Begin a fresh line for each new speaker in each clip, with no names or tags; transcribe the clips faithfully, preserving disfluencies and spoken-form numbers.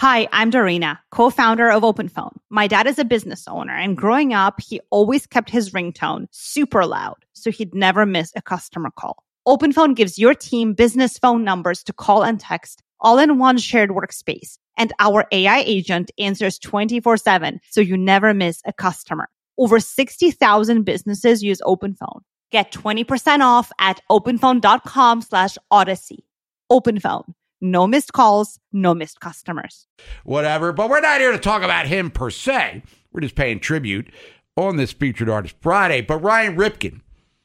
Hi, I'm Dorina, co-founder of OpenPhone. My dad is a business owner, and growing up, he always kept his ringtone super loud, so he'd never miss a customer call. OpenPhone gives your team business phone numbers to call and text, all in one shared workspace. And our A I agent answers twenty-four seven, so you never miss a customer. Over sixty thousand businesses use OpenPhone. Get twenty percent off at openphone.com slash odyssey. OpenPhone. No missed calls, no missed customers.
Whatever, but we're not here to talk about him per se. We're just paying tribute on this Featured Artist Friday. But Ryan Ripken,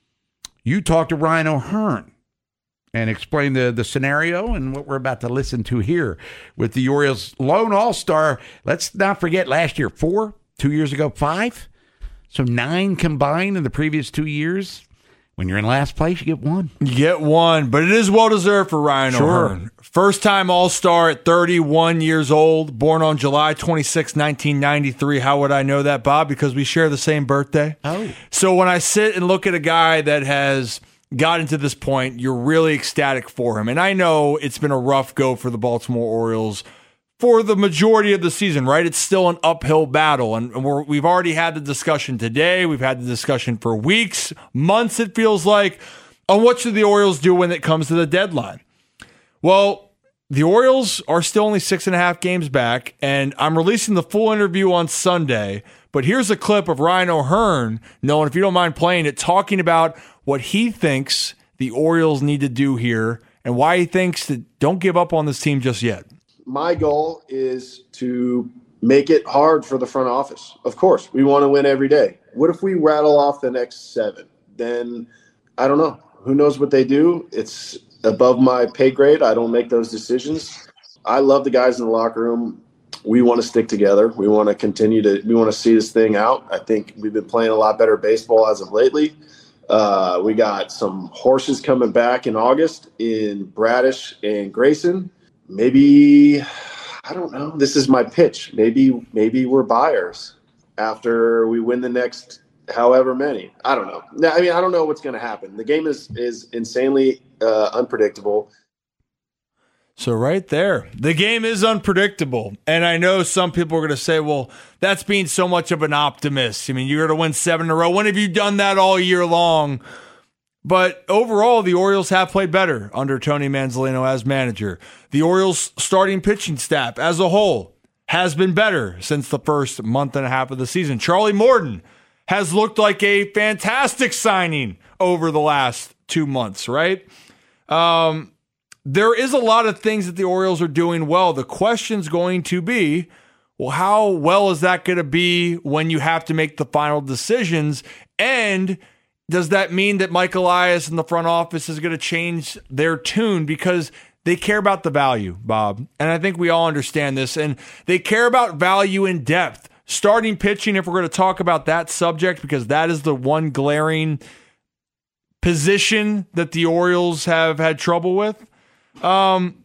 you talked to Ryan O'Hearn and explained the, the scenario and what we're about to listen to here with the Orioles' lone all-star. Let's not forget last year, four, two years ago, five. So nine combined in the previous two years. When you're in last place, you get one.
You get one, but it is well-deserved for Ryan
Sure.
O'Hearn. First-time All-Star at thirty-one years old, born on July twenty-sixth, nineteen ninety-three. How would I know that, Bob? Because we share the same birthday.
Oh.
So when I sit and look at a guy that has gotten to this point, you're really ecstatic for him. And I know it's been a rough go for the Baltimore Orioles for the majority of the season, right? It's still an uphill battle. And we're, we've already had the discussion today. We've had the discussion for weeks, months, it feels like, on what should the Orioles do when it comes to the deadline. Well, the Orioles are still only six and a half games back, and I'm releasing the full interview on Sunday. But here's a clip of Ryan O'Hearn, Nolan, if you don't mind playing it, talking about what he thinks the Orioles need to do here and why he thinks that don't give up on this team just yet.
My goal is to make it hard for the front office. Of course, we want to win every day. What if we rattle off the next seven? Then I don't know. Who knows what they do? It's above my pay grade. I don't make those decisions. I love the guys in the locker room. We want to stick together. We want to continue to, we want to see this thing out. I think we've been playing a lot better baseball as of lately. Uh, we got some horses coming back in August in Bradish and Grayson. Maybe, I don't know. This is my pitch. Maybe, maybe we're buyers after we win the next however many. I don't know. I mean, I don't know what's going to happen. The game is is insanely uh, unpredictable.
So right there, the game is unpredictable. And I know some people are going to say, well, that's being so much of an optimist. I mean, you're going to win seven in a row. When have you done that all year long? But overall, the Orioles have played better under Tony Manzolino as manager. The Orioles' starting pitching staff as a whole has been better since the first month and a half of the season. Charlie Morton has looked like a fantastic signing over the last two months, right? Um, there is a lot of things that the Orioles are doing well. The question's going to be, well, how well is that going to be when you have to make the final decisions? And does that mean that Mike Elias and the front office is going to change their tune? Because they care about the value, Bob. And I think we all understand this. And they care about value in depth. Starting pitching, if we're going to talk about that subject, because that is the one glaring position that the Orioles have had trouble with. Um,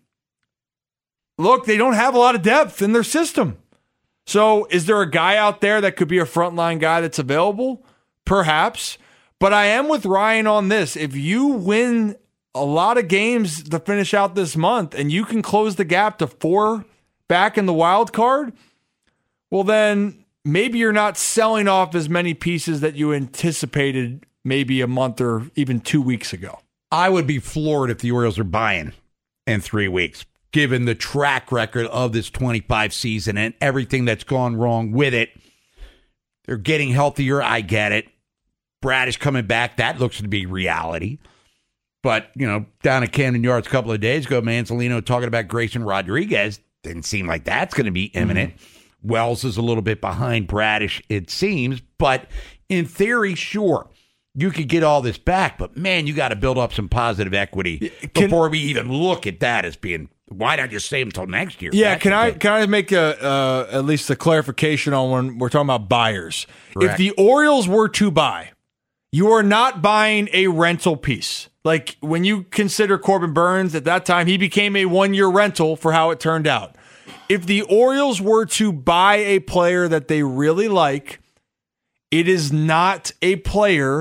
look, they don't have a lot of depth in their system. So is there a guy out there that could be a frontline guy that's available? Perhaps. But I am with Ryan on this. If you win a lot of games to finish out this month and you can close the gap to four back in the wild card, well, then maybe you're not selling off as many pieces that you anticipated maybe a month or even two weeks ago.
I would be floored if the Orioles are buying in three weeks, given the track record of this twenty-five season and everything that's gone wrong with it. They're getting healthier. I get it. Bradish coming back, that looks to be reality. But, you know, down at Camden Yards a couple of days ago, Manzolino talking about Grayson Rodriguez. Didn't seem like that's going to be imminent. Mm-hmm. Wells is a little bit behind Bradish, it seems. But in theory, sure, you could get all this back. But, man, you got to build up some positive equity can, before we even look at that as being, why not just save until next year?
Yeah,
that's
can I
good.
can I make a uh, at least a clarification on when we're talking about buyers?
Correct.
If the Orioles were to buy, you are not buying a rental piece. Like when you consider Corbin Burns, at that time, he became a one-year rental for how it turned out. If the Orioles were to buy a player that they really like, it is not a player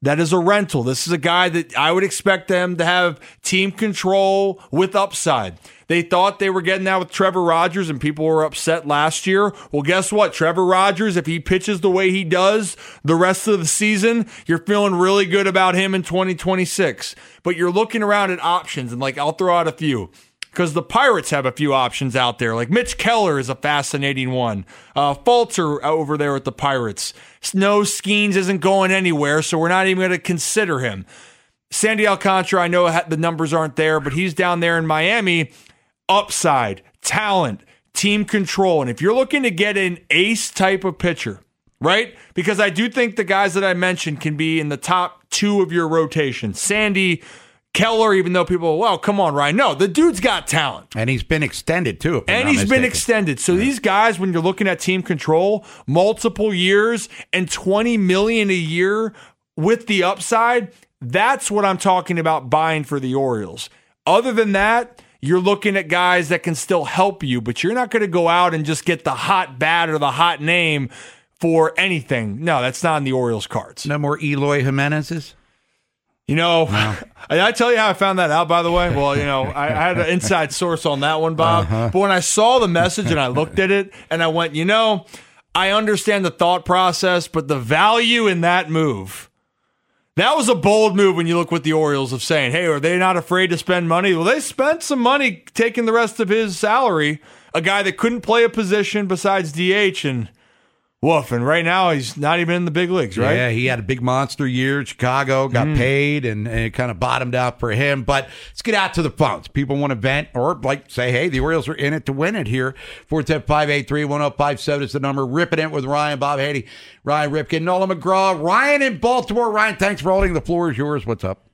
that is a rental. This is a guy that I would expect them to have team control with upside. They thought they were getting that with Trevor Rogers, and people were upset last year. Well, guess what? Trevor Rogers, if he pitches the way he does the rest of the season, you're feeling really good about him in twenty twenty-six. But you're looking around at options, and like I'll throw out a few. Because the Pirates have a few options out there. Like Mitch Keller is a fascinating one. Uh, Falter over there at the Pirates. Snow Skeens isn't going anywhere, so we're not even going to consider him. Sandy Alcantara, I know the numbers aren't there, but he's down there in Miami. Upside, talent, team control. And if you're looking to get an ace type of pitcher, right? Because I do think the guys that I mentioned can be in the top two of your rotation. Sandy, Keller, even though people, well, come on, Ryan. No, the dude's got talent.
And he's been extended, too.
And he's been extended. So yeah. These guys, when you're looking at team control, multiple years and twenty million dollars a year with the upside, that's what I'm talking about buying for the Orioles. Other than that, you're looking at guys that can still help you, but you're not going to go out and just get the hot bat or the hot name for anything. No, that's not in the Orioles' cards.
No more Eloy Jimenez's?
You know, no. I tell you how I found that out, by the way. Well, you know, I, I had an inside source on that one, Bob. Uh-huh. But when I saw the message and I looked at it and I went, you know, I understand the thought process, but the value in that move, that was a bold move when you look what the Orioles of saying, hey, are they not afraid to spend money? Well, they spent some money taking the rest of his salary, a guy that couldn't play a position besides D H, and woof, and right now he's not even in the big leagues, right?
Yeah, he had a big monster year. Chicago got mm. paid, and, and it kind of bottomed out for him. But let's get out to the phones. People want to vent or like say, hey, the Orioles are in it to win it here. four one zero, five eight three, one zero five seven is the number. Ripping it with Ryan, Bob Haney, Ryan Ripken, Nolan McGraw, Ryan in Baltimore. Ryan, thanks for holding. The floor is yours. What's up?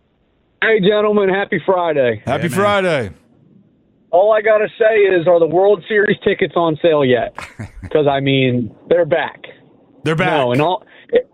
Hey, gentlemen. Happy Friday.
Happy
yeah,
Friday.
All I got to say is, are the World Series tickets on sale yet? Because, I mean, they're back.
They're back.
No, in all,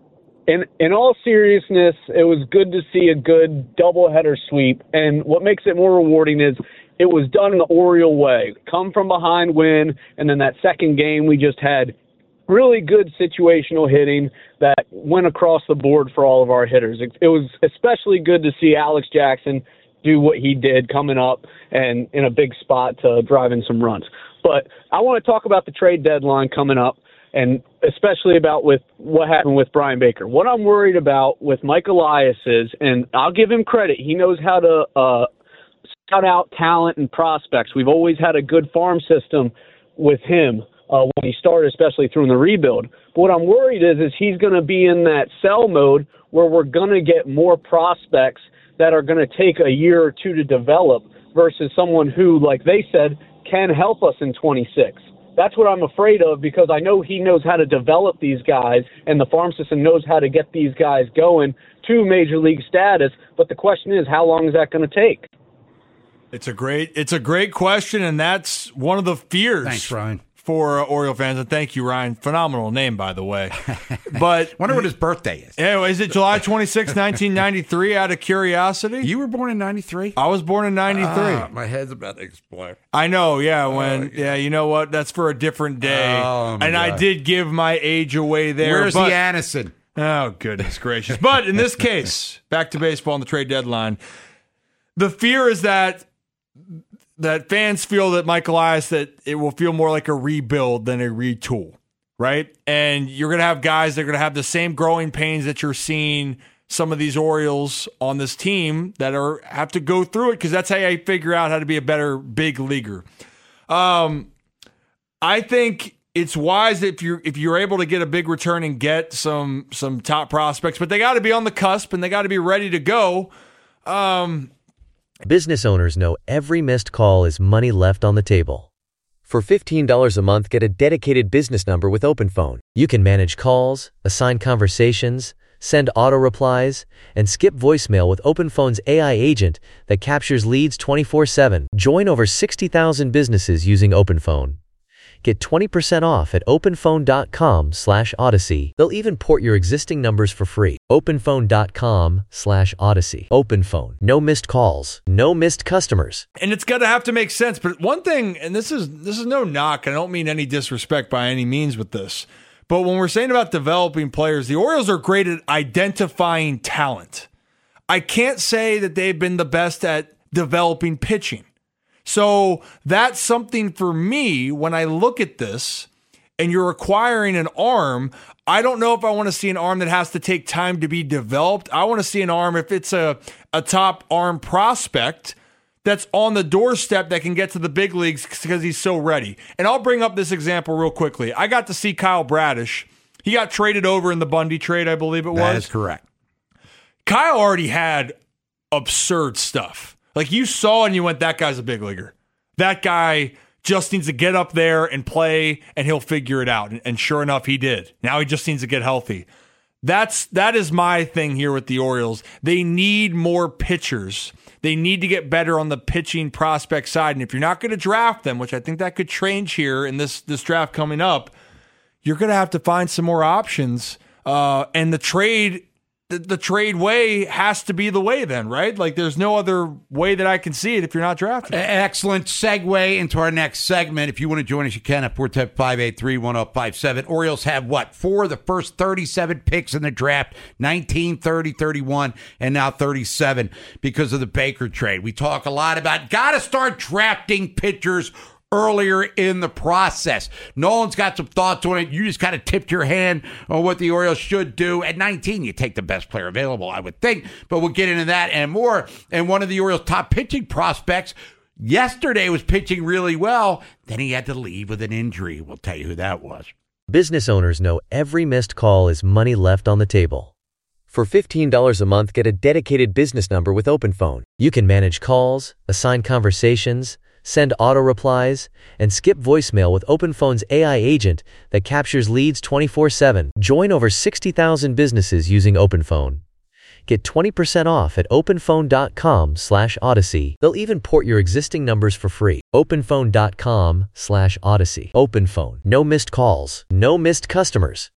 in, in all seriousness, it was good to see a good doubleheader sweep. And what makes it more rewarding is it was done the Oriole way. Come from behind, win, and then that second game we just had really good situational hitting that went across the board for all of our hitters. It, it was especially good to see Alex Jackson do what he did coming up and in a big spot to drive in some runs. But I want to talk about the trade deadline coming up, and especially about with what happened with Brian Baker. What I'm worried about with Mike Elias is, and I'll give him credit, he knows how to uh, scout out talent and prospects. We've always had a good farm system with him uh, when he started, especially through the rebuild. But what I'm worried is, is he's going to be in that sell mode where we're going to get more prospects that are going to take a year or two to develop versus someone who, like they said, can help us in twenty-six. That's what I'm afraid of, because I know he knows how to develop these guys and the farm system knows how to get these guys going to major league status. But the question is, how long is that going to take?
It's a great, it's a great question, and that's one of the fears.
Thanks, Ryan.
For uh, Oriole fans, and thank you, Ryan. Phenomenal name, by the way. But
wonder what his birthday is.
Anyway, is it July twenty-sixth, nineteen ninety-three? Out of curiosity,
you were born in ninety-three.
I was born in ninety-three. Ah,
my head's about to explode.
I know. Yeah. When. Oh, yeah. You know what? That's for a different day.
Oh,
and God. I did give my age away there.
Where's
but,
the Aniston?
Oh, goodness gracious! But in this case, back to baseball and the trade deadline. The fear is that. That fans feel that Mike Elias, that it will feel more like a rebuild than a retool, right? And you're going to have guys that are going to have the same growing pains that you're seeing some of these Orioles on this team that are have to go through it, because that's how you figure out how to be a better big leaguer. Um, I think it's wise if you're if you're able to get a big return and get some some top prospects, but they got to be on the cusp and they got to be ready to go. Um,
Business owners know every missed call is money left on the table. For fifteen dollars a month, get a dedicated business number with OpenPhone. You can manage calls, assign conversations, send auto replies, and skip voicemail with OpenPhone's A I agent that captures leads twenty-four seven. Join over sixty thousand businesses using OpenPhone. Get twenty percent off at openphone.com slash Odyssey. They'll even port your existing numbers for free. openphone.com slash Odyssey. OpenPhone. No missed calls. No missed customers.
And it's got to have to make sense. But one thing, and this is this is no knock, I don't mean any disrespect by any means with this, But when we're saying about developing players, the Orioles are great at identifying talent. I can't say that they've been the best at developing pitching. So that's something for me when I look at this and you're acquiring an arm. I don't know if I want to see an arm that has to take time to be developed. I want to see an arm, if it's a, a top arm prospect that's on the doorstep that can get to the big leagues because he's so ready. And I'll bring up this example real quickly. I got to see Kyle Bradish. He got traded over in the Bundy trade, I believe it was.
That is correct.
Kyle already had absurd stuff. Like you saw and you went, that guy's a big leaguer. That guy just needs to get up there and play and he'll figure it out. And sure enough, he did. Now he just needs to get healthy. That's, that is my thing here with the Orioles. They need more pitchers. They need to get better on the pitching prospect side. And if you're not going to draft them, which I think that could change here in this, this draft coming up, you're going to have to find some more options. Uh, and the trade, the, the trade way has to be the way then, right? Like there's no other way that I can see it if you're not drafting.
Excellent segue into our next segment. If you want to join us, you can at four one zero, five eight three, one zero five seven. Orioles have what? Four of the first thirty-seven picks in the draft, nineteen, thirty, thirty-one, and now thirty-seven because of the Baker trade. We talk a lot about got to start drafting pitchers earlier in the process. Nolan's got some thoughts on it. You just kind of tipped your hand on what the Orioles should do. At nineteen, you take the best player available, I would think. But we'll get into that and more. And one of the Orioles' top pitching prospects yesterday was pitching really well. Then he had to leave with an injury. We'll tell you who that was.
Business owners know every missed call is money left on the table. For fifteen dollars a month, get a dedicated business number with OpenPhone. You can manage calls, assign conversations, send auto replies, and skip voicemail with OpenPhone's A I agent that captures leads twenty-four seven. Join over sixty thousand businesses using OpenPhone. Get twenty percent off at openphone.com slash Odyssey. They'll even port your existing numbers for free. openphone.com slash Odyssey. OpenPhone. No missed calls. No missed customers.